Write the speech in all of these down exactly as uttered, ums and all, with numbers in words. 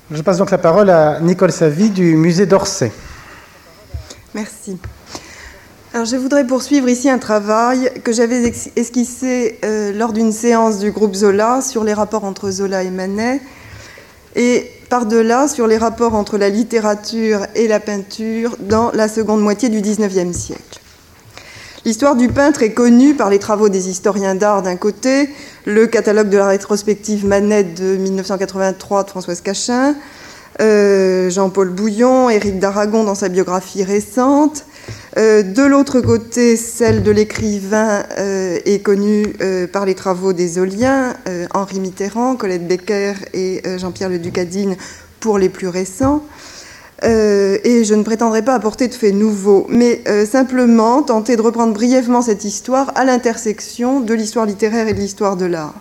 Je passe donc la parole à Nicole Savy du musée d'Orsay. Merci. Alors, je voudrais poursuivre ici un travail que j'avais esquissé euh, lors d'une séance du groupe Zola sur les rapports entre Zola et Manet, et par-delà sur les rapports entre la littérature et la peinture dans la seconde moitié du dix-neuvième siècle. L'histoire du peintre est connue par les travaux des historiens d'art d'un côté, le catalogue de la rétrospective Manet de mille neuf cent quatre-vingt-trois de Françoise Cachin, euh, Jean-Paul Bouillon, Éric d'Aragon dans sa biographie récente. Euh, de l'autre côté, celle de l'écrivain euh, est connue euh, par les travaux des Zoliens, euh, Henri Mitterrand, Colette Becker et euh, Jean-Pierre Le Ducadine pour les plus récents. Euh, et je ne prétendrai pas apporter de faits nouveaux, mais euh, simplement tenter de reprendre brièvement cette histoire à l'intersection de l'histoire littéraire et de l'histoire de l'art.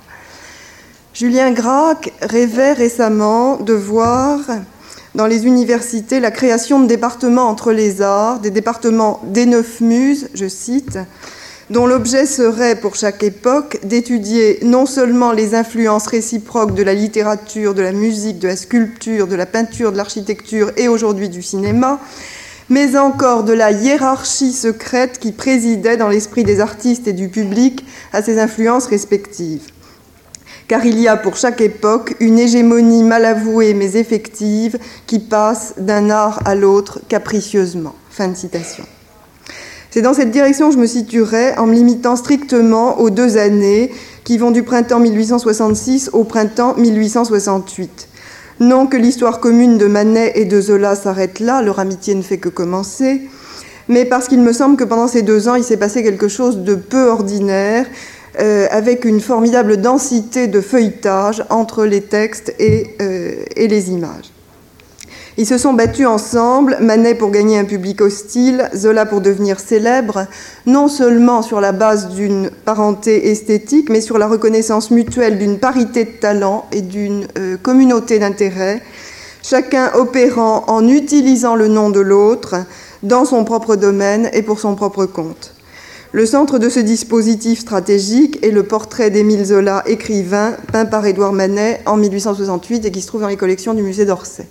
Julien Gracq rêvait récemment de voir dans les universités la création de départements entre les arts, des départements des neuf muses, je cite, dont l'objet serait pour chaque époque d'étudier non seulement les influences réciproques de la littérature, de la musique, de la sculpture, de la peinture, de l'architecture et aujourd'hui du cinéma, mais encore de la hiérarchie secrète qui présidait dans l'esprit des artistes et du public à ces influences respectives. Car il y a pour chaque époque une hégémonie mal avouée mais effective qui passe d'un art à l'autre capricieusement. Fin de citation. C'est dans cette direction que je me situerai en me limitant strictement aux deux années qui vont du printemps mille huit cent soixante-six au printemps mille huit cent soixante-huit. Non que l'histoire commune de Manet et de Zola s'arrête là, leur amitié ne fait que commencer, mais parce qu'il me semble que pendant ces deux ans, il s'est passé quelque chose de peu ordinaire, euh, avec une formidable densité de feuilletage entre les textes et, euh, et les images. Ils se sont battus ensemble, Manet pour gagner un public hostile, Zola pour devenir célèbre, non seulement sur la base d'une parenté esthétique, mais sur la reconnaissance mutuelle d'une parité de talent et d'une euh, communauté d'intérêts, chacun opérant en utilisant le nom de l'autre dans son propre domaine et pour son propre compte. Le centre de ce dispositif stratégique est le portrait d'Émile Zola, écrivain, peint par Édouard Manet en mille huit cent soixante-huit et qui se trouve dans les collections du musée d'Orsay.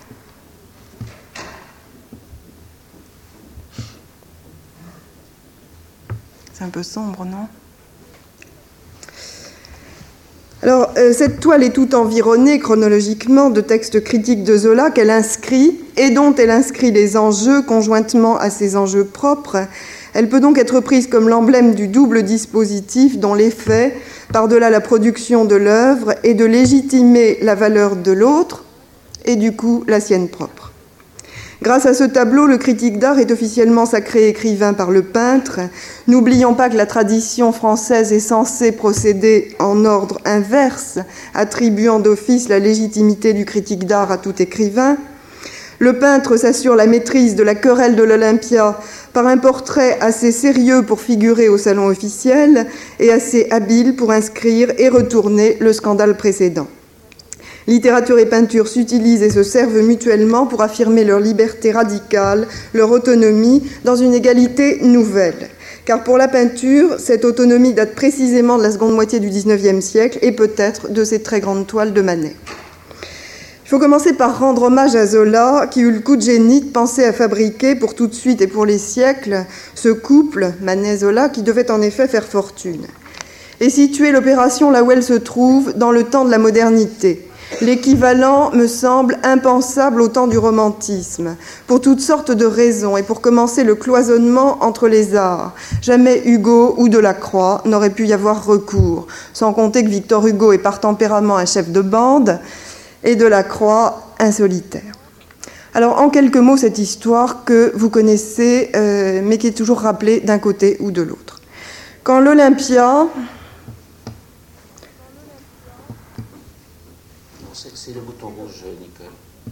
C'est un peu sombre, non ? Alors, euh, cette toile est toute environnée chronologiquement de textes critiques de Zola qu'elle inscrit et dont elle inscrit les enjeux conjointement à ses enjeux propres. Elle peut donc être prise comme l'emblème du double dispositif dont l'effet, par-delà la production de l'œuvre, est de légitimer la valeur de l'autre et du coup la sienne propre. Grâce à ce tableau, le critique d'art est officiellement sacré écrivain par le peintre. N'oublions pas que la tradition française est censée procéder en ordre inverse, attribuant d'office la légitimité du critique d'art à tout écrivain. Le peintre s'assure la maîtrise de la querelle de l'Olympia par un portrait assez sérieux pour figurer au salon officiel et assez habile pour inscrire et retourner le scandale précédent. Littérature et peinture s'utilisent et se servent mutuellement pour affirmer leur liberté radicale, leur autonomie, dans une égalité nouvelle. Car pour la peinture, cette autonomie date précisément de la seconde moitié du dix-neuvième siècle et peut-être de ces très grandes toiles de Manet. Il faut commencer par rendre hommage à Zola, qui eut le coup de génie de penser à fabriquer, pour tout de suite et pour les siècles, ce couple, Manet-Zola, qui devait en effet faire fortune. Et situer l'opération là où elle se trouve, dans le temps de la modernité. L'équivalent me semble impensable au temps du romantisme, pour toutes sortes de raisons et pour commencer le cloisonnement entre les arts. Jamais Hugo ou Delacroix n'aurait pu y avoir recours, sans compter que Victor Hugo est par tempérament un chef de bande et Delacroix un solitaire. Alors, en quelques mots, cette histoire que vous connaissez, euh, mais qui est toujours rappelée d'un côté ou de l'autre. Quand l'Olympia... C'est le bouton rouge, Nicole.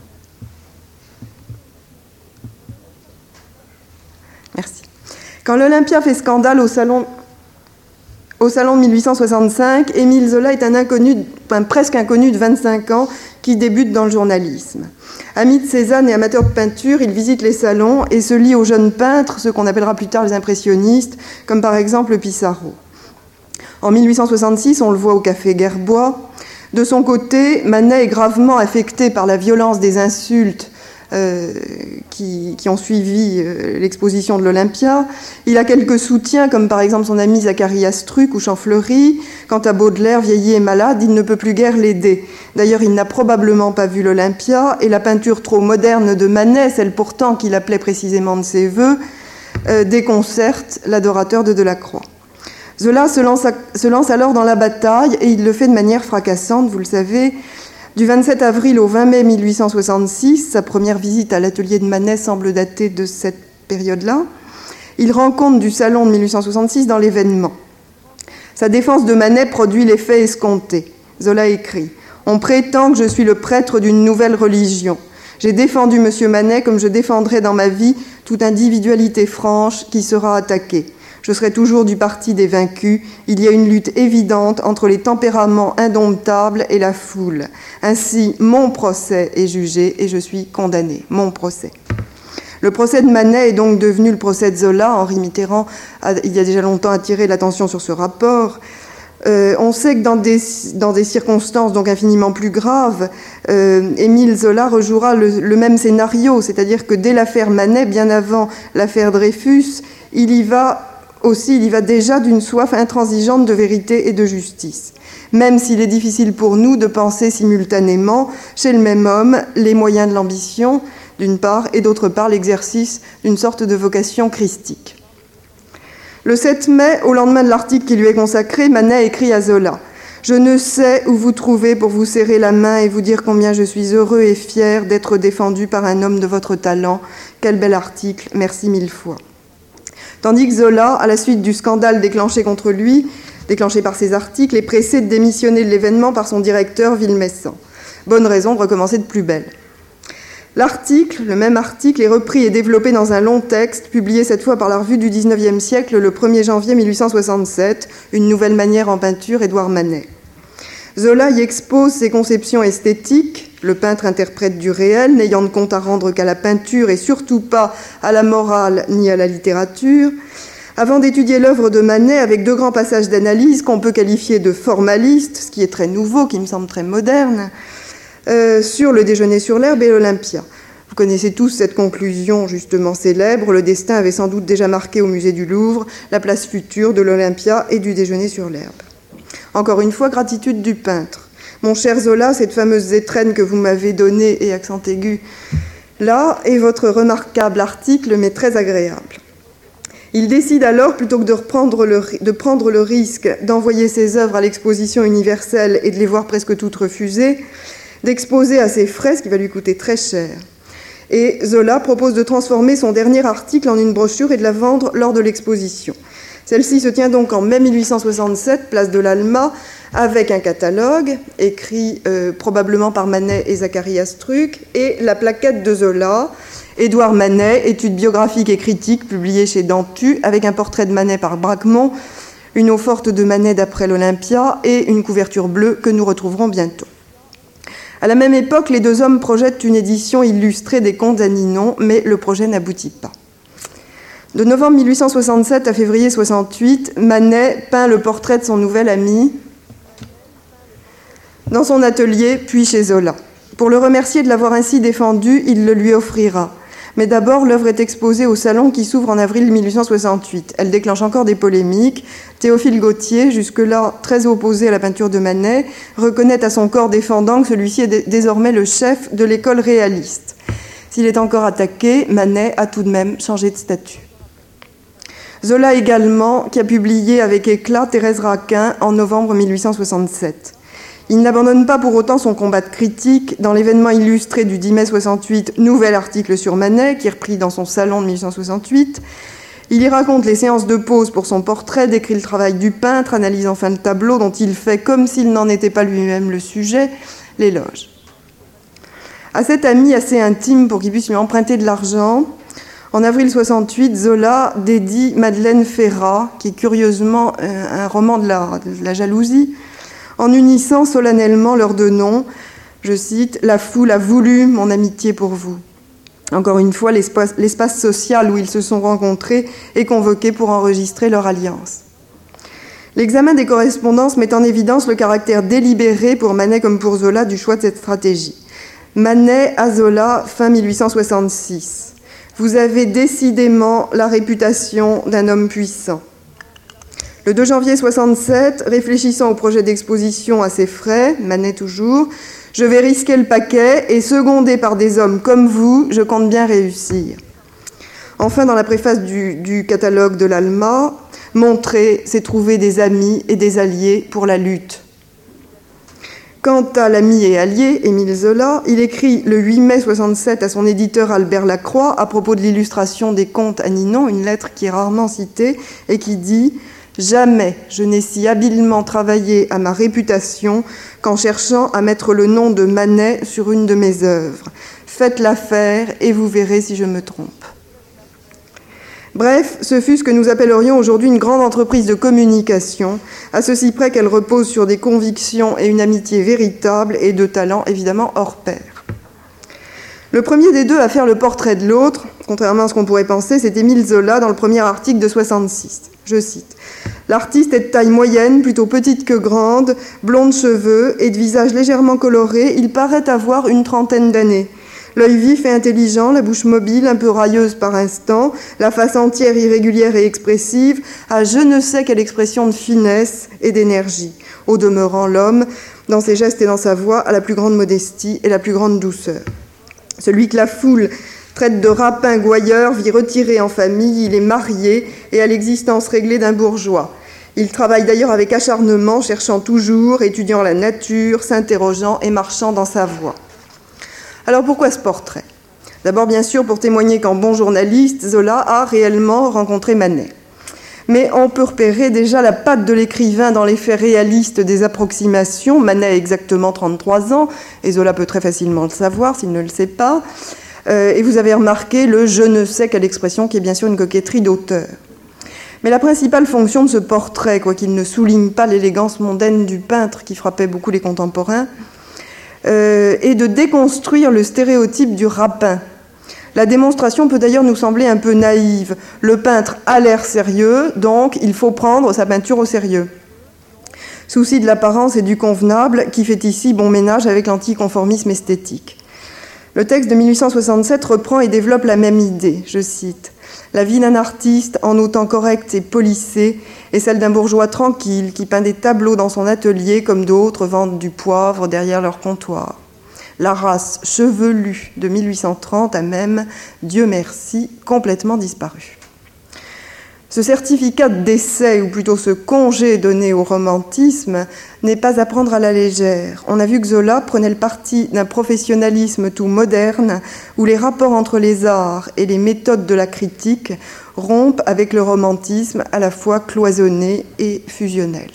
Merci. Quand l'Olympia fait scandale au salon, au salon de mille huit cent soixante-cinq, Émile Zola est un inconnu, enfin, presque inconnu de vingt-cinq ans qui débute dans le journalisme. Ami de Cézanne et amateur de peinture, il visite les salons et se lie aux jeunes peintres, ceux qu'on appellera plus tard les impressionnistes, comme par exemple Pissarro. En mille huit cent soixante-six, on le voit au Café Gerbois. De son côté, Manet est gravement affecté par la violence des insultes euh, qui, qui ont suivi euh, l'exposition de l'Olympia. Il a quelques soutiens, comme par exemple son ami Zacharias Struck ou Champfleury. Quant à Baudelaire, vieilli et malade, il ne peut plus guère l'aider. D'ailleurs, il n'a probablement pas vu l'Olympia, et la peinture trop moderne de Manet, celle pourtant qu'il appelait précisément de ses voeux, euh, déconcerte l'adorateur de Delacroix. Zola se lance, à, se lance alors dans la bataille, et il le fait de manière fracassante, vous le savez. Du vingt-sept avril au vingt mai mille huit cent soixante-six, sa première visite à l'atelier de Manet semble dater de cette période-là, il rend compte du salon de mille huit cent soixante-six dans l'événement. Sa défense de Manet produit l'effet escompté. Zola écrit « On prétend que je suis le prêtre d'une nouvelle religion. J'ai défendu M. Manet comme je défendrai dans ma vie toute individualité franche qui sera attaquée. Je serai toujours du parti des vaincus. Il y a une lutte évidente entre les tempéraments indomptables et la foule. Ainsi, mon procès est jugé et je suis condamné. Mon procès. » Le procès de Manet est donc devenu le procès de Zola. Henri Mitterrand, a, il y a déjà longtemps, attiré l'attention sur ce rapport. Euh, on sait que dans des, dans des circonstances donc infiniment plus graves, euh, Émile Zola rejouera le, le même scénario, c'est-à-dire que dès l'affaire Manet, bien avant l'affaire Dreyfus, il y va aussi, il y va déjà d'une soif intransigeante de vérité et de justice. Même s'il est difficile pour nous de penser simultanément, chez le même homme, les moyens de l'ambition, d'une part, et d'autre part, l'exercice d'une sorte de vocation christique. Le sept mai, au lendemain de l'article qui lui est consacré, Manet écrit à Zola « Je ne sais où vous trouver pour vous serrer la main et vous dire combien je suis heureux et fier d'être défendu par un homme de votre talent. Quel bel article, merci mille fois. » Tandis que Zola, à la suite du scandale déclenché contre lui, déclenché par ses articles, est pressé de démissionner de l'événement par son directeur Villemessant. Bonne raison de recommencer de plus belle. L'article, le même article, est repris et développé dans un long texte, publié cette fois par la Revue du dix-neuvième siècle le premier janvier mille huit cent soixante-sept, Une nouvelle manière en peinture, Édouard Manet. Zola y expose ses conceptions esthétiques, le peintre interprète du réel, n'ayant de compte à rendre qu'à la peinture et surtout pas à la morale ni à la littérature, avant d'étudier l'œuvre de Manet avec deux grands passages d'analyse qu'on peut qualifier de formalistes, ce qui est très nouveau, qui me semble très moderne, euh, sur le déjeuner sur l'herbe et l'Olympia. Vous connaissez tous cette conclusion justement célèbre, le destin avait sans doute déjà marqué au musée du Louvre la place future de l'Olympia et du déjeuner sur l'herbe. Encore une fois, gratitude du peintre. Mon cher Zola, cette fameuse étrenne que vous m'avez donnée, et accent aigu, là, est votre remarquable article, mais très agréable. Il décide alors, plutôt que de, reprendre le, de prendre le risque d'envoyer ses œuvres à l'exposition universelle et de les voir presque toutes refusées, d'exposer à ses frais, ce qui va lui coûter très cher. Et Zola propose de transformer son dernier article en une brochure et de la vendre lors de l'exposition. Celle-ci se tient donc en mai mille huit cent soixante-sept, place de l'Alma, avec un catalogue écrit euh, probablement par Manet et Zacharias Struck, et la plaquette de Zola, Édouard Manet, étude biographique et critique, publiée chez Dantu, avec un portrait de Manet par Bracquemont, une eau forte de Manet d'après l'Olympia, et une couverture bleue que nous retrouverons bientôt. À la même époque, les deux hommes projettent une édition illustrée des Contes à Ninon, mais le projet n'aboutit pas. De novembre mille huit cent soixante-sept à février mille huit cent soixante-huit, Manet peint le portrait de son nouvel ami dans son atelier, puis chez Zola. Pour le remercier de l'avoir ainsi défendu, il le lui offrira. Mais d'abord, l'œuvre est exposée au salon qui s'ouvre en avril mille huit cent soixante-huit. Elle déclenche encore des polémiques. Théophile Gautier, jusque-là très opposé à la peinture de Manet, reconnaît à son corps défendant que celui-ci est désormais le chef de l'école réaliste. S'il est encore attaqué, Manet a tout de même changé de statut. Zola également, qui a publié avec éclat Thérèse Raquin en novembre mille huit cent soixante-sept. Il n'abandonne pas pour autant son combat de critique. Dans l'événement illustré du dix mai soixante-huit, nouvel article sur Manet, qui est repris dans son salon de mille huit cent soixante-huit, il y raconte les séances de pose pour son portrait, décrit le travail du peintre, analyse enfin le tableau dont il fait, comme s'il n'en était pas lui-même le sujet, l'éloge. À cet ami assez intime pour qu'il puisse lui emprunter de l'argent, en avril soixante-huit, Zola dédie Madeleine Ferrat, qui est curieusement un roman de la, de la jalousie, en unissant solennellement leurs deux noms. Je cite « La foule a voulu mon amitié pour vous ». Encore une fois, l'espace, l'espace social où ils se sont rencontrés est convoqué pour enregistrer leur alliance. L'examen des correspondances met en évidence le caractère délibéré pour Manet comme pour Zola du choix de cette stratégie. Manet à Zola, fin mille huit cent soixante-six. Vous avez décidément la réputation d'un homme puissant. Le deux janvier soixante-sept, réfléchissant au projet d'exposition à ses frais, Manet toujours, je vais risquer le paquet et, secondé par des hommes comme vous, je compte bien réussir. Enfin, dans la préface du, du catalogue de l'Alma, montrer, c'est trouver des amis et des alliés pour la lutte. Quant à l'ami et allié, Émile Zola, il écrit le huit mai soixante-sept à son éditeur Albert Lacroix à propos de l'illustration des contes à Ninon, une lettre qui est rarement citée et qui dit « Jamais je n'ai si habilement travaillé à ma réputation qu'en cherchant à mettre le nom de Manet sur une de mes œuvres. Faites l'affaire et vous verrez si je me trompe. » Bref, ce fut ce que nous appellerions aujourd'hui une grande entreprise de communication, à ceci près qu'elle repose sur des convictions et une amitié véritable et de talent évidemment hors pair. Le premier des deux à faire le portrait de l'autre, contrairement à ce qu'on pourrait penser, c'est Émile Zola dans le premier article de soixante-six. Je cite « L'artiste est de taille moyenne, plutôt petite que grande, blond de cheveux et de visage légèrement coloré, il paraît avoir une trentaine d'années. L'œil vif et intelligent, la bouche mobile, un peu railleuse par instant, la face entière irrégulière et expressive, a je ne sais quelle expression de finesse et d'énergie. Au demeurant, l'homme, dans ses gestes et dans sa voix, a la plus grande modestie et la plus grande douceur. Celui que la foule traite de rapin gouailleur vit retiré en famille, il est marié et a l'existence réglée d'un bourgeois. Il travaille d'ailleurs avec acharnement, cherchant toujours, étudiant la nature, s'interrogeant et marchant dans sa voie. » Alors pourquoi ce portrait ? D'abord, bien sûr, pour témoigner qu'en bon journaliste, Zola a réellement rencontré Manet. Mais on peut repérer déjà la patte de l'écrivain dans les faits réalistes des approximations. Manet a exactement trente-trois ans, et Zola peut très facilement le savoir s'il ne le sait pas. Euh, et vous avez remarqué le « je ne sais quelle expression » qui est bien sûr une coquetterie d'auteur. Mais la principale fonction de ce portrait, quoiqu'il ne souligne pas l'élégance mondaine du peintre qui frappait beaucoup les contemporains, Euh, et de déconstruire le stéréotype du rapin. La démonstration peut d'ailleurs nous sembler un peu naïve. Le peintre a l'air sérieux, donc il faut prendre sa peinture au sérieux. Souci de l'apparence et du convenable qui fait ici bon ménage avec l'anticonformisme esthétique. Le texte de mille huit cent soixante-sept reprend et développe la même idée, je cite. « La vie d'un artiste, en autant correcte et polissée, est celle d'un bourgeois tranquille qui peint des tableaux dans son atelier comme d'autres vendent du poivre derrière leur comptoir. La race chevelue de mille huit cent trente a même, Dieu merci, complètement disparu. » Ce certificat de décès, ou plutôt ce congé donné au romantisme, n'est pas à prendre à la légère. On a vu que Zola prenait le parti d'un professionnalisme tout moderne, où les rapports entre les arts et les méthodes de la critique rompent avec le romantisme à la fois cloisonné et fusionnel.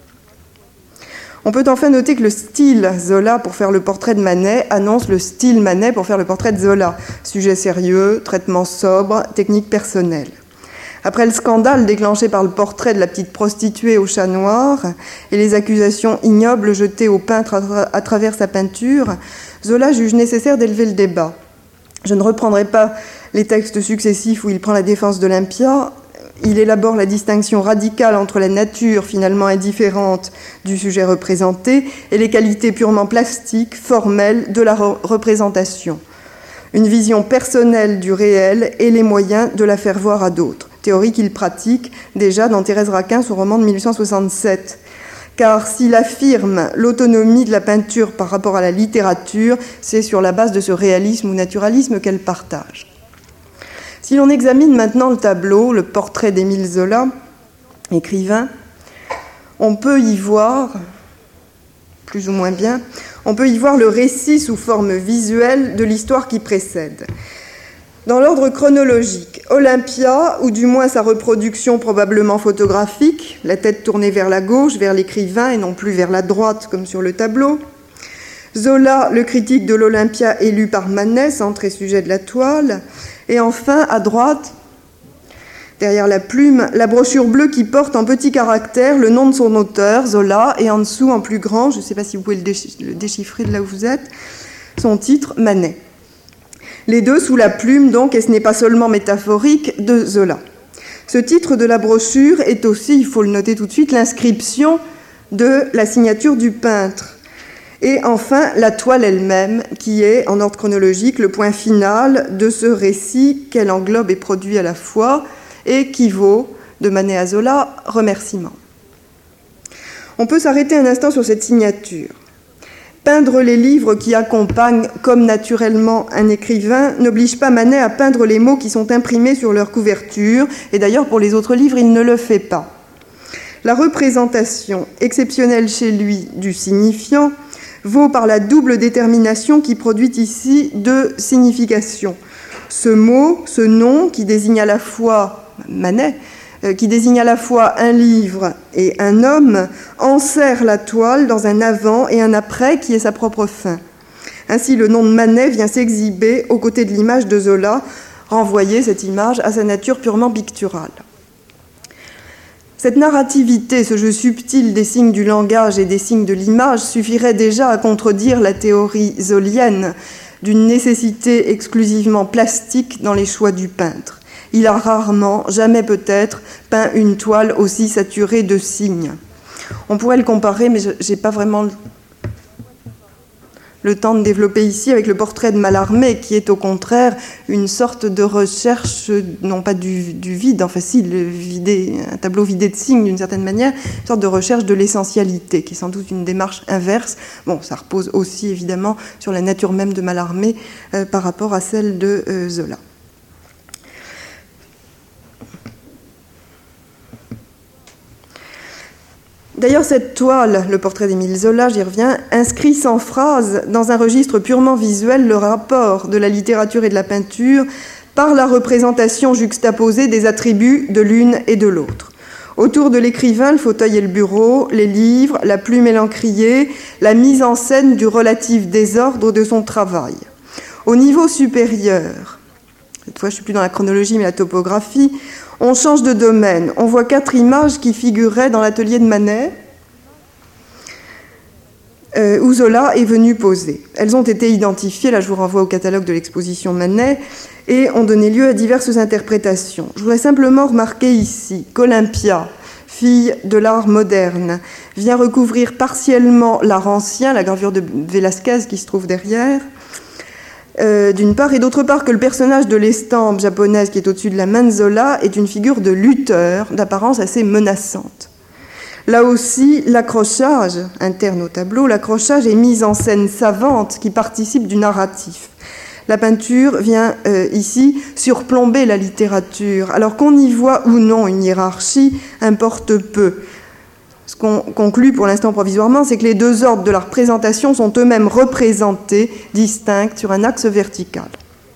On peut enfin noter que le style Zola pour faire le portrait de Manet annonce le style Manet pour faire le portrait de Zola. Sujet sérieux, traitement sobre, technique personnelle. Après le scandale déclenché par le portrait de la petite prostituée au chat noir et les accusations ignobles jetées au peintre à, tra- à travers sa peinture, Zola juge nécessaire d'élever le débat. Je ne reprendrai pas les textes successifs où il prend la défense d'Olympia. Il élabore la distinction radicale entre la nature finalement indifférente du sujet représenté et les qualités purement plastiques, formelles de la re- représentation. Une vision personnelle du réel et les moyens de la faire voir à d'autres. Théorie qu'il pratique déjà dans Thérèse Raquin, son roman de mille huit cent soixante-sept. Car s'il affirme l'autonomie de la peinture par rapport à la littérature, c'est sur la base de ce réalisme ou naturalisme qu'elle partage. Si l'on examine maintenant le tableau, le portrait d'Émile Zola, écrivain, on peut y voir, plus ou moins bien, on peut y voir le récit sous forme visuelle de l'histoire qui précède. Dans l'ordre chronologique, Olympia, ou du moins sa reproduction probablement photographique, la tête tournée vers la gauche, vers l'écrivain et non plus vers la droite comme sur le tableau. Zola, le critique de l'Olympia élu par Manet, centre et sujet de la toile. Et enfin, à droite, derrière la plume, la brochure bleue qui porte en petits caractères le nom de son auteur, Zola, et en dessous, en plus grand, je ne sais pas si vous pouvez le déchiffrer de là où vous êtes, son titre, Manet. Les deux sous la plume, donc, et ce n'est pas seulement métaphorique, de Zola. Ce titre de la brochure est aussi, il faut le noter tout de suite, l'inscription de la signature du peintre. Et enfin, la toile elle-même, qui est, en ordre chronologique, le point final de ce récit qu'elle englobe et produit à la fois, et qui vaut, de Manet à Zola, remerciement. On peut s'arrêter un instant sur cette signature. Peindre les livres qui accompagnent, comme naturellement un écrivain, n'oblige pas Manet à peindre les mots qui sont imprimés sur leur couverture, et d'ailleurs pour les autres livres, il ne le fait pas. La représentation exceptionnelle chez lui du signifiant vaut par la double détermination qui produit ici deux significations. Ce mot, ce nom, qui désigne à la fois Manet, euh, qui désigne à la fois un livre et un homme, enserre la toile dans un avant et un après qui est sa propre fin. Ainsi, le nom de Manet vient s'exhiber aux côtés de l'image de Zola, renvoyer cette image à sa nature purement picturale. Cette narrativité, ce jeu subtil des signes du langage et des signes de l'image suffirait déjà à contredire la théorie zolienne d'une nécessité exclusivement plastique dans les choix du peintre. Il a rarement, jamais peut-être, peint une toile aussi saturée de signes. On pourrait le comparer, mais je n'ai pas vraiment le temps de développer ici avec le portrait de Mallarmé, qui est au contraire une sorte de recherche, non pas du, du vide, enfin si, le vidé, un tableau vidé de signes d'une certaine manière, une sorte de recherche de l'essentialité, qui est sans doute une démarche inverse. Bon, ça repose aussi évidemment sur la nature même de Mallarmé euh, par rapport à celle de euh, Zola. D'ailleurs, cette toile, le portrait d'Émile Zola, j'y reviens, inscrit sans phrase dans un registre purement visuel le rapport de la littérature et de la peinture par la représentation juxtaposée des attributs de l'une et de l'autre. Autour de l'écrivain, le fauteuil et le bureau, les livres, la plume et l'encrier, la mise en scène du relatif désordre de son travail. Au niveau supérieur, cette fois je ne suis plus dans la chronologie mais la topographie, on change de domaine. On voit quatre images qui figuraient dans l'atelier de Manet, euh, où Zola est venu poser. Elles ont été identifiées, là je vous renvoie au catalogue de l'exposition Manet, et ont donné lieu à diverses interprétations. Je voudrais simplement remarquer ici qu'Olympia, fille de l'art moderne, vient recouvrir partiellement l'art ancien, la gravure de Velázquez qui se trouve derrière, Euh, d'une part, et d'autre part que le personnage de l'estampe japonaise qui est au-dessus de la main de Zola est une figure de lutteur d'apparence assez menaçante. Là aussi, l'accrochage interne au tableau, l'accrochage est mise en scène savante qui participe du narratif. La peinture vient euh, ici surplomber la littérature, alors qu'on y voit ou non une hiérarchie importe peu. Ce qu'on conclut pour l'instant provisoirement, c'est que les deux ordres de la représentation sont eux-mêmes représentés, distincts, sur un axe vertical.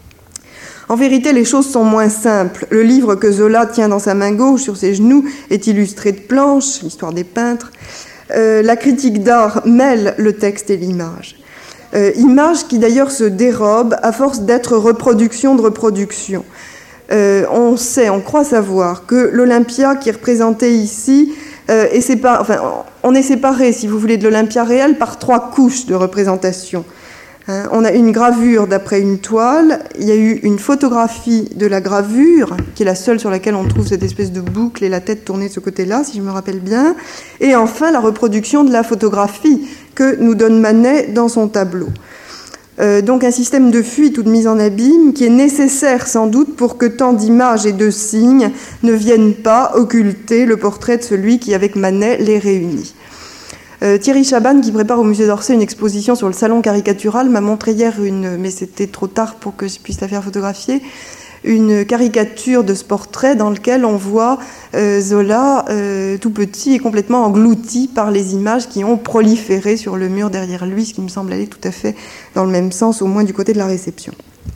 En vérité, les choses sont moins simples. Le livre que Zola tient dans sa main gauche, sur ses genoux, est illustré de planches, l'histoire des peintres. Euh, la critique d'art mêle le texte et l'image. Euh, image qui d'ailleurs se dérobe à force d'être reproduction de reproduction. Euh, on sait, on croit savoir que l'Olympia qui est représentée ici, Euh, et séparé, enfin, on est séparé, si vous voulez, de l'Olympia réelle par trois couches de représentation. Hein, on a une gravure d'après une toile, il y a eu une photographie de la gravure, qui est la seule sur laquelle on trouve cette espèce de boucle et la tête tournée de ce côté-là, si je me rappelle bien, et enfin la reproduction de la photographie que nous donne Manet dans son tableau. Euh, donc un système de fuite ou de mise en abîme qui est nécessaire sans doute pour que tant d'images et de signes ne viennent pas occulter le portrait de celui qui, avec Manet, les réunit. Euh, Thierry Chaban, qui prépare au musée d'Orsay une exposition sur le salon caricatural, m'a montré hier une, mais c'était trop tard pour que je puisse la faire photographier, une caricature de ce portrait dans lequel on voit euh, Zola euh, tout petit et complètement englouti par les images qui ont proliféré sur le mur derrière lui, ce qui me semble aller tout à fait dans le même sens, au moins du côté de la réception.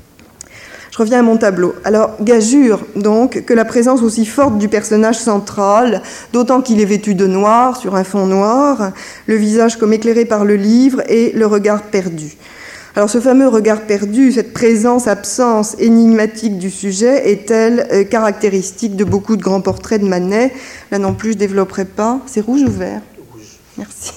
Je reviens à mon tableau. Alors, gageure donc que la présence aussi forte du personnage central, d'autant qu'il est vêtu de noir sur un fond noir, le visage comme éclairé par le livre et le regard perdu. Alors ce fameux regard perdu, cette présence-absence énigmatique du sujet est-elle euh, caractéristique de beaucoup de grands portraits de Manet? Là non plus, je ne développerai pas. C'est rouge ou vert? Rouge. Merci.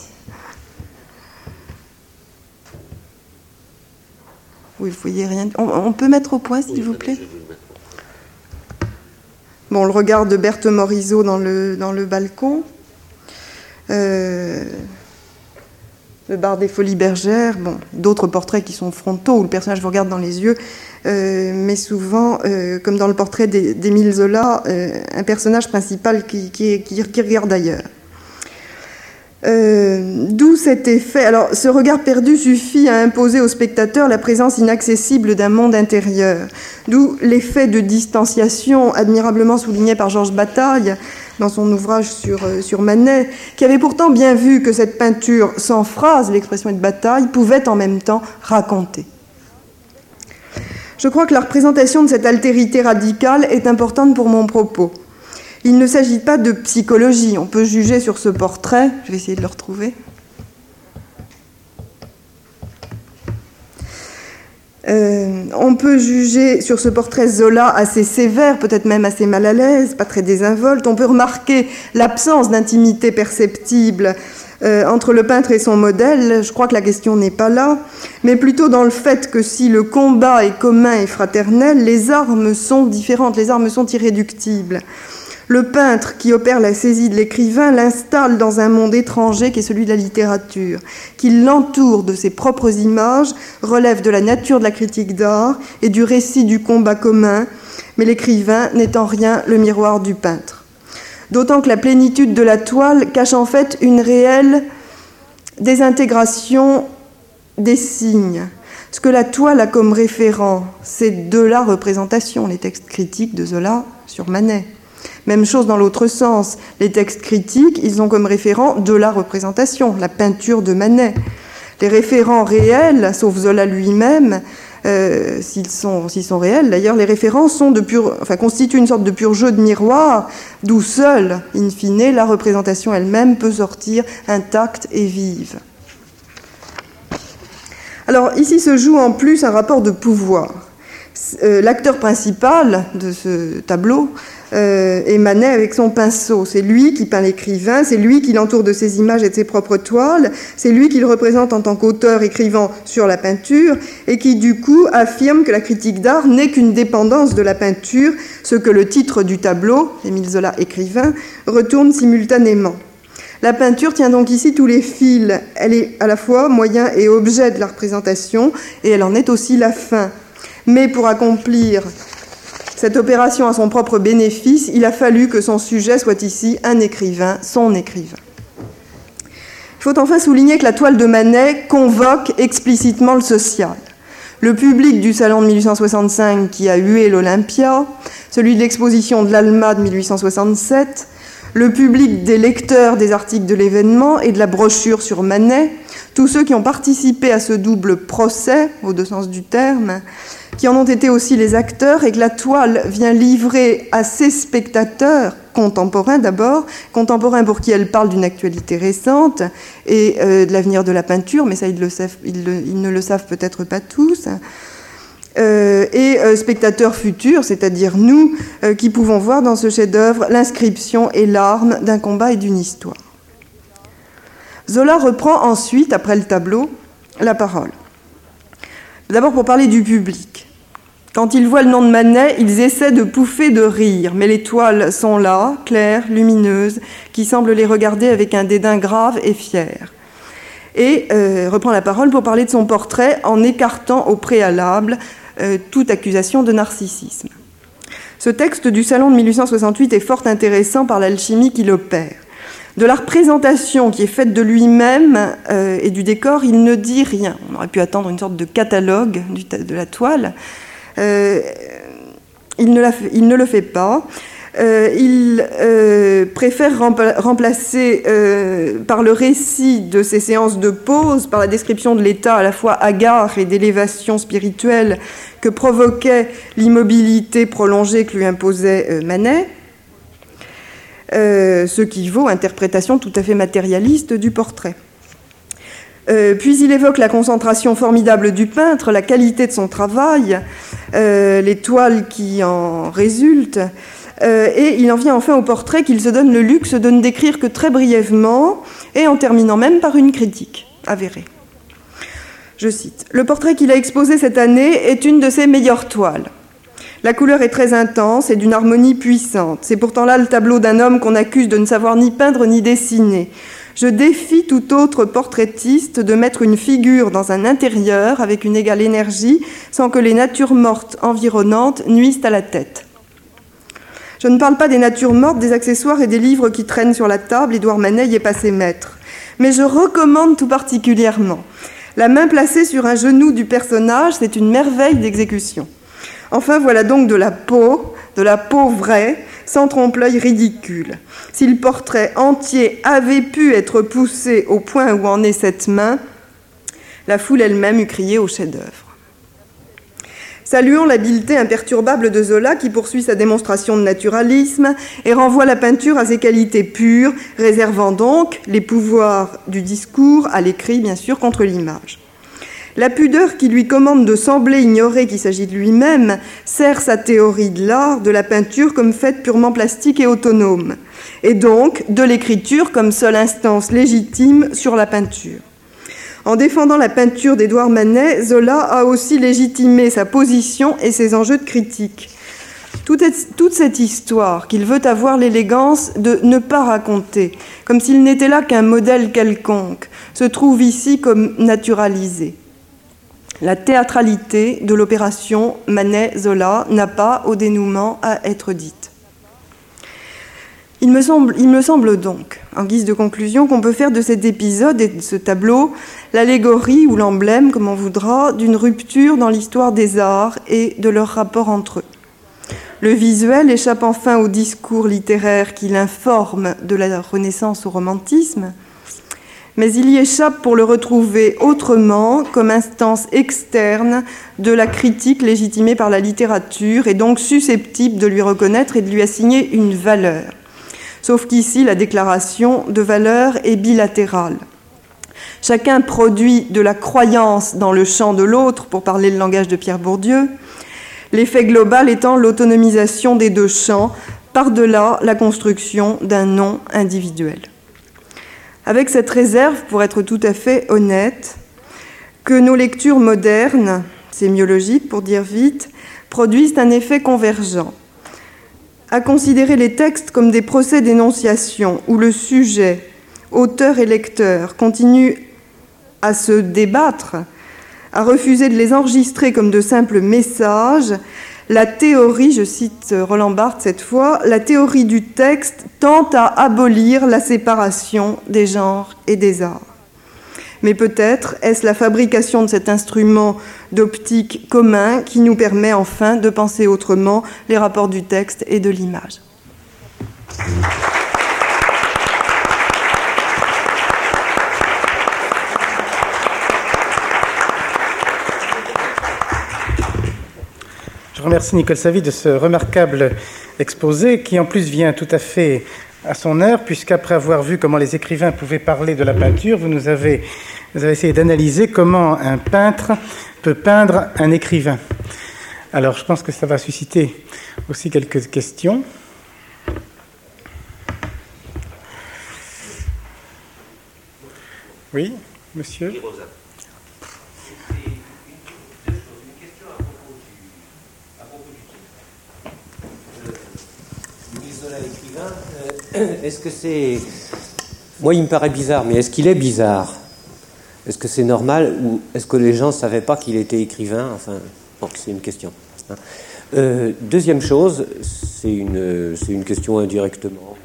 Oui, vous voyez rien. On, on peut mettre au point, s'il oui, vous plaît? Bon, le regard de Berthe Morisot dans le, dans le balcon. Euh, le bar des Folies Bergères. Bon, d'autres portraits qui sont frontaux, où le personnage vous regarde dans les yeux. Euh, mais souvent, euh, comme dans le portrait d'Émile Zola, euh, un personnage principal qui, qui, qui, qui regarde ailleurs. Euh, D'où cet effet. Alors, ce regard perdu suffit à imposer au spectateur la présence inaccessible d'un monde intérieur. D'où l'effet de distanciation admirablement souligné par Georges Bataille dans son ouvrage sur, euh, sur Manet, qui avait pourtant bien vu que cette peinture sans phrase, l'expression est de Bataille, pouvait en même temps raconter. Je crois que la représentation de cette altérité radicale est importante pour mon propos. Il ne s'agit pas de psychologie. On peut juger sur ce portrait. Je vais essayer de le retrouver. Euh, on peut juger sur ce portrait Zola assez sévère, peut-être même assez mal à l'aise, pas très désinvolte. On peut remarquer l'absence d'intimité perceptible euh, entre le peintre et son modèle. Je crois que la question n'est pas là, mais plutôt dans le fait que si le combat est commun et fraternel, les armes sont différentes, les armes sont irréductibles. Le peintre qui opère la saisie de l'écrivain l'installe dans un monde étranger qui est celui de la littérature, qui l'entoure de ses propres images, relève de la nature de la critique d'art et du récit du combat commun, mais l'écrivain n'est en rien le miroir du peintre. D'autant que la plénitude de la toile cache en fait une réelle désintégration des signes. Ce que la toile a comme référent, c'est de la représentation, les textes critiques de Zola sur Manet. Même chose dans l'autre sens. Les textes critiques, ils ont comme référent de la représentation, la peinture de Manet. Les référents réels, sauf Zola lui-même, euh, s'ils sont, s'ils sont réels, d'ailleurs, les référents sont de pur, enfin, constituent une sorte de pur jeu de miroir, d'où seule, in fine, la représentation elle-même peut sortir intacte et vive. Alors, ici se joue en plus un rapport de pouvoir. Euh, l'acteur principal de ce tableau euh, est Manet avec son pinceau. C'est lui qui peint l'écrivain, c'est lui qui l'entoure de ses images et de ses propres toiles, c'est lui qui le représente en tant qu'auteur écrivant sur la peinture et qui du coup affirme que la critique d'art n'est qu'une dépendance de la peinture, ce que le titre du tableau, Émile Zola écrivain, retourne simultanément. La peinture tient donc ici tous les fils. Elle est à la fois moyen et objet de la représentation et elle en est aussi la fin. Mais pour accomplir cette opération à son propre bénéfice, il a fallu que son sujet soit ici un écrivain, son écrivain. Il faut enfin souligner que la toile de Manet convoque explicitement le social. Le public du salon de mille huit cent soixante-cinq qui a hué l'Olympia, celui de l'exposition de l'Alma de mille huit cent soixante-sept, le public des lecteurs des articles de l'événement et de la brochure sur Manet, tous ceux qui ont participé à ce double procès, au deux sens du terme, qui en ont été aussi les acteurs, et que la toile vient livrer à ses spectateurs, contemporains d'abord, contemporains pour qui elle parle d'une actualité récente et euh, de l'avenir de la peinture, mais ça ils, le savent, ils, le, ils ne le savent peut-être pas tous, euh, et euh, spectateurs futurs, c'est-à-dire nous, euh, qui pouvons voir dans ce chef-d'œuvre l'inscription et l'arme d'un combat et d'une histoire. Zola reprend ensuite, après le tableau, la parole. D'abord pour parler du public. Quand ils voient le nom de Manet, ils essaient de pouffer de rire, mais les toiles sont là, claires, lumineuses, qui semblent les regarder avec un dédain grave et fier. Et euh, reprend la parole pour parler de son portrait en écartant au préalable euh, toute accusation de narcissisme. Ce texte du salon de mille huit cent soixante-huit est fort intéressant par l'alchimie qu'il opère. De la représentation qui est faite de lui-même euh, et du décor, il ne dit rien. On aurait pu attendre une sorte de catalogue du, de la toile. Euh, il, ne la, il ne le fait pas. Euh, il euh, préfère rempla- remplacer euh, par le récit de ces séances de pause, par la description de l'état à la fois hagard et d'élévation spirituelle que provoquait l'immobilité prolongée que lui imposait euh, Manet. Euh, ce qui vaut interprétation tout à fait matérialiste du portrait. Euh, puis il évoque la concentration formidable du peintre, la qualité de son travail, euh, les toiles qui en résultent, euh, et il en vient enfin au portrait qu'il se donne le luxe de ne décrire que très brièvement, et en terminant même par une critique avérée. Je cite, « Le portrait qu'il a exposé cette année est une de ses meilleures toiles. La couleur est très intense et d'une harmonie puissante. C'est pourtant là le tableau d'un homme qu'on accuse de ne savoir ni peindre ni dessiner. Je défie tout autre portraitiste de mettre une figure dans un intérieur avec une égale énergie sans que les natures mortes environnantes nuisent à la tête. Je ne parle pas des natures mortes, des accessoires et des livres qui traînent sur la table. Édouard Manet y est passé maître. Mais je recommande tout particulièrement la main placée sur un genou du personnage, c'est une merveille d'exécution. Enfin, voilà donc de la peau, de la peau vraie, sans trompe-l'œil ridicule. Si le portrait entier avait pu être poussé au point où en est cette main, la foule elle-même eût crié au chef-d'œuvre. Saluons l'habileté imperturbable de Zola qui poursuit sa démonstration de naturalisme et renvoie la peinture à ses qualités pures, réservant donc les pouvoirs du discours à l'écrit, bien sûr, contre l'image. La pudeur qui lui commande de sembler ignorer qu'il s'agit de lui-même sert sa théorie de l'art, de la peinture comme fait purement plastique et autonome, et donc de l'écriture comme seule instance légitime sur la peinture. En défendant la peinture d'Édouard Manet, Zola a aussi légitimé sa position et ses enjeux de critique. Toute, toute cette histoire qu'il veut avoir l'élégance de ne pas raconter, comme s'il n'était là qu'un modèle quelconque, se trouve ici comme naturalisée. La théâtralité de l'opération Manet-Zola n'a pas, au dénouement, à être dite. Il me semble, il me semble donc, en guise de conclusion, qu'on peut faire de cet épisode et de ce tableau l'allégorie ou l'emblème, comme on voudra, d'une rupture dans l'histoire des arts et de leur rapport entre eux. Le visuel échappe enfin au discours littéraire qui l'informe de la Renaissance au romantisme, mais il y échappe pour le retrouver autrement comme instance externe de la critique légitimée par la littérature et donc susceptible de lui reconnaître et de lui assigner une valeur. Sauf qu'ici, la déclaration de valeur est bilatérale. Chacun produit de la croyance dans le champ de l'autre, pour parler le langage de Pierre Bourdieu, l'effet global étant l'autonomisation des deux champs, par-delà la construction d'un non individuel. Avec cette réserve, pour être tout à fait honnête, que nos lectures modernes, sémiologiques pour dire vite, produisent un effet convergent. À considérer les textes comme des procès d'énonciation où le sujet, auteur et lecteur, continuent à se débattre, à refuser de les enregistrer comme de simples messages, la théorie, je cite Roland Barthes cette fois, la théorie du texte tente à abolir la séparation des genres et des arts. Mais peut-être est-ce la fabrication de cet instrument d'optique commun qui nous permet enfin de penser autrement les rapports du texte et de l'image. Je remercie Nicole Savy de ce remarquable exposé qui en plus vient tout à fait à son heure, puisqu'après avoir vu comment les écrivains pouvaient parler de la peinture, vous nous avez, vous avez essayé d'analyser comment un peintre peut peindre un écrivain. Alors je pense que ça va susciter aussi quelques questions. Oui, monsieur ? Est-ce que c'est... Moi, il me paraît bizarre, mais est-ce qu'il est bizarre ? Est-ce que c'est normal ou est-ce que les gens ne savaient pas qu'il était écrivain ? Enfin, bon, c'est une question. Hein. Euh, deuxième chose, c'est une, c'est une question indirectement.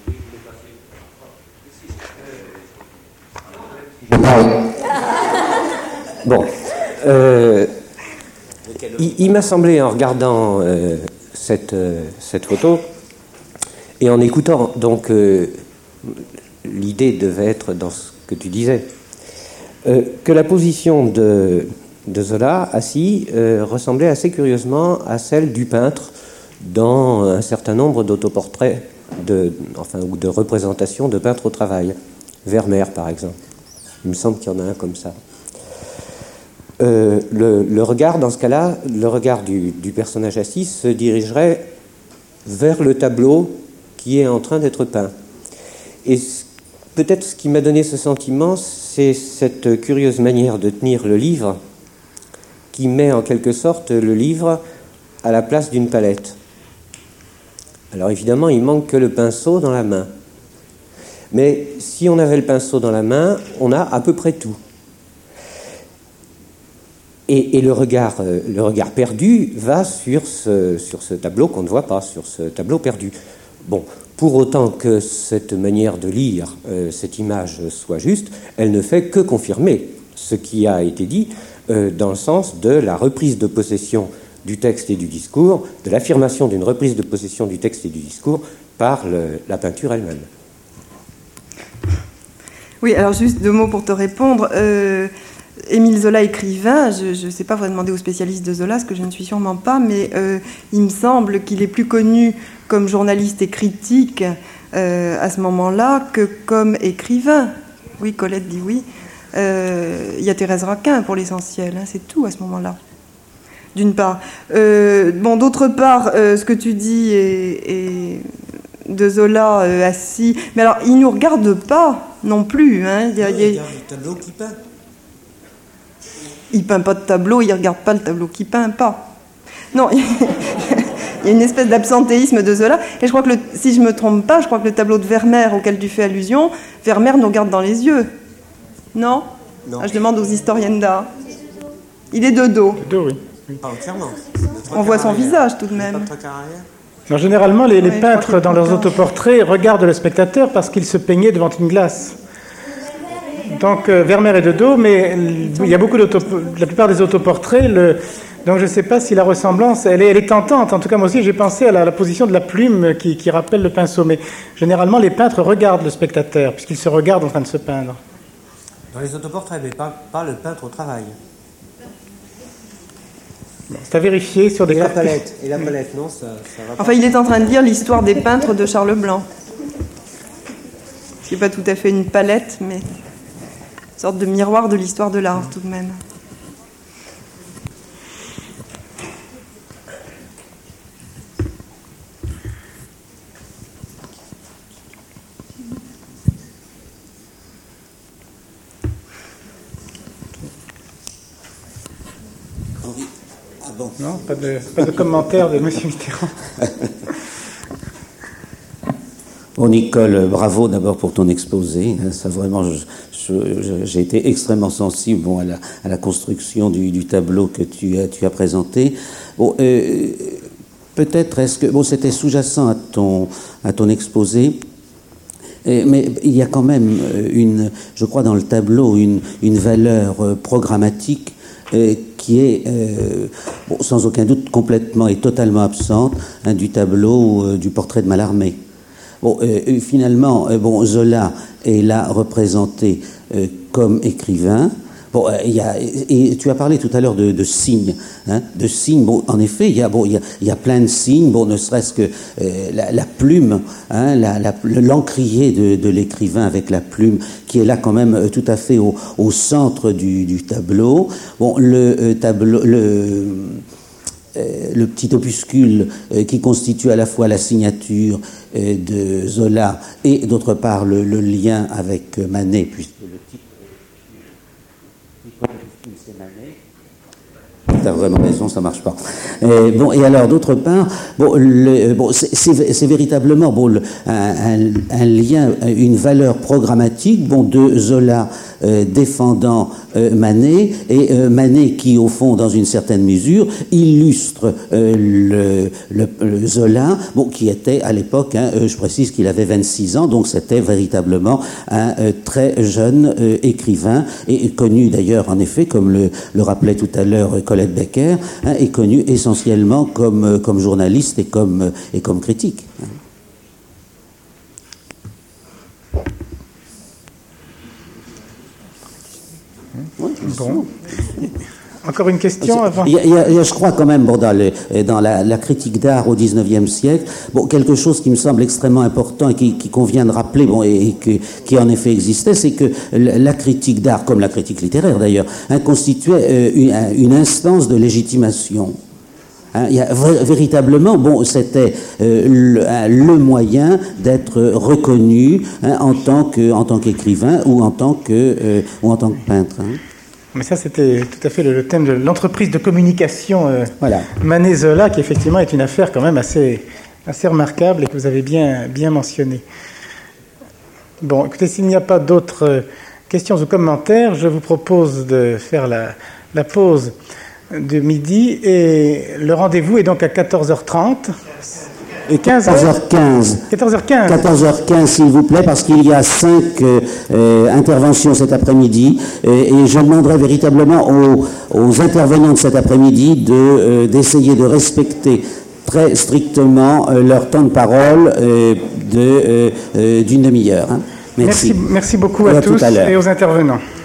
Bon. Euh, il, il m'a semblé, en regardant euh, cette, euh, cette photo, et en écoutant, donc, euh, l'idée devait être dans ce que tu disais, euh, que la position de, de Zola, assis, euh, ressemblait assez curieusement à celle du peintre dans un certain nombre d'autoportraits, de, enfin, ou de représentations de peintres au travail. Vermeer, par exemple. Il me semble qu'il y en a un comme ça. Euh, le, le regard, dans ce cas-là, le regard du, du personnage assis se dirigerait vers le tableau qui est en train d'être peint. Et peut-être ce qui m'a donné ce sentiment, c'est cette curieuse manière de tenir le livre, qui met en quelque sorte le livre à la place d'une palette. Alors évidemment, il manque que le pinceau dans la main. Mais si on avait le pinceau dans la main, on a à peu près tout. Et, et le, regard, euh, le regard perdu va sur ce, sur ce tableau qu'on ne voit pas, sur ce tableau perdu. Bon, pour autant que cette manière de lire euh, cette image soit juste, elle ne fait que confirmer ce qui a été dit euh, dans le sens de la reprise de possession du texte et du discours, de l'affirmation d'une reprise de possession du texte et du discours par le, la peinture elle-même. Oui, alors juste deux mots pour te répondre. Euh, Émile Zola, écrivain, je ne sais pas, il faudrait demander aux spécialistes de Zola, ce que je ne suis sûrement pas, mais euh, il me semble qu'il est plus connu comme journaliste et critique euh, à ce moment-là que comme écrivain. Oui, Colette dit oui. Euh, il y a Thérèse Raquin pour l'essentiel, hein, c'est tout à ce moment-là. D'une part. Euh, bon, d'autre part, euh, ce que tu dis est, est de Zola euh, assis. Mais alors, il ne nous regarde pas non plus. Hein. Il, y a, il, y a... il regarde le tableau qui peint. Il ne peint pas de tableau, il ne regarde pas le tableau qui peint pas. Non, il y a une espèce d'absentéisme de Zola. Et je crois que, le, si je ne me trompe pas, je crois que le tableau de Vermeer auquel tu fais allusion, Vermeer nous regarde dans les yeux. Non, non. Ah, je demande aux historiennes d'art. Il est de dos. De dos, oui. Pas entièrement. On voit son visage tout de même. Non, généralement, les, les ouais, peintres, dans leurs autoportraits, regardent le spectateur parce qu'il se peignait devant une glace. Donc, euh, Vermeer est de dos, mais il y a beaucoup d'auto... La plupart des autoportraits, le... donc je ne sais pas si la ressemblance, elle est, elle est tentante. En tout cas, moi aussi, j'ai pensé à la, la position de la plume qui, qui rappelle le pinceau. Mais généralement, les peintres regardent le spectateur, puisqu'ils se regardent en train de se peindre. Dans les autoportraits, mais pas, pas le peintre au travail. C'est à vérifier sur des et cartes. La palette, et la palette, non, ça, ça va pas. Enfin, il est en train de lire l'histoire des peintres de Charles Blanc. Ce n'est pas tout à fait une palette, mais une sorte de miroir de l'histoire de l'art, tout de même. Non, pas de, pas de commentaire de M. Mitterrand. Bon, Nicole, bravo d'abord pour ton exposé. Ça, vraiment, je, je, j'ai été extrêmement sensible bon, à, la, à la construction du, du tableau que tu as, tu as présenté. Bon, euh, peut-être est-ce que bon, c'était sous-jacent à ton, à ton exposé. Mais il y a quand même une, je crois, dans le tableau, une, une valeur programmatique euh, qui est, euh, bon, sans aucun doute, complètement et totalement absente hein, du tableau euh, du portrait de Mallarmé. Bon, euh, finalement, euh, bon, Zola est là représenté euh, comme écrivain. Bon, euh, il y a, et tu as parlé tout à l'heure de, de signes, hein, de signes. Bon, en effet, il y a, bon, il y a, il y a plein de signes. Bon, ne serait-ce que euh, la, la plume, hein, la, la, l'encrier de, de l'écrivain avec la plume, qui est là quand même euh, tout à fait au, au centre du, du tableau. Bon, le euh, tableau, le euh, le petit opuscule euh, qui constitue à la fois la signature euh, de Zola et d'autre part le, le lien avec euh, Manet, puisque le titre. Tu as vraiment raison, ça marche pas. Et, bon, et alors, d'autre part, bon, le, bon, c'est, c'est, c'est véritablement bon, le, un, un, un lien, une valeur programmatique bon, de Zola euh, défendant euh, Manet, et euh, Manet qui, au fond, dans une certaine mesure, illustre euh, le, le, le Zola, bon, qui était à l'époque, hein, euh, je précise qu'il avait vingt-six ans, donc c'était véritablement un euh, très jeune euh, écrivain, et, et connu d'ailleurs, en effet, comme le, le rappelait tout à l'heure Colette Becker, hein, est connu essentiellement comme, comme journaliste et comme, et comme critique. Bon. Encore une question avant. Il y a, il y a, je crois quand même, bon, dans, le, dans la, la critique d'art au dix-neuvième siècle, bon, quelque chose qui me semble extrêmement important et qui, qui convient de rappeler, bon, et, et que, qui en effet existait, c'est que la critique d'art, comme la critique littéraire d'ailleurs, hein, constituait euh, une, une instance de légitimation. Hein, il y a, véritablement, bon, c'était euh, le, le moyen d'être reconnu hein, en tant que, en tant qu'écrivain ou en tant que, euh, ou en tant que peintre. Hein. Mais ça, c'était tout à fait le, le thème de l'entreprise de communication euh, Voilà. Manet-Zola, qui effectivement est une affaire quand même assez, assez remarquable et que vous avez bien, bien mentionné. Bon, écoutez, s'il n'y a pas d'autres euh, questions ou commentaires, je vous propose de faire la, la pause de midi et le rendez-vous est donc à quatorze heures trente. Et quinze heures quatorze heures quinze. quatorze heures quinze. quatorze heures quinze, s'il vous plaît, parce qu'il y a cinq euh, euh, interventions cet après-midi. Et, et je demanderai véritablement aux, aux intervenants de cet après-midi de, euh, d'essayer de respecter très strictement euh, leur temps de parole euh, de, euh, euh, d'une demi-heure. Hein. Merci. Merci, merci beaucoup Et à, à tout tous à l'heure. et aux intervenants.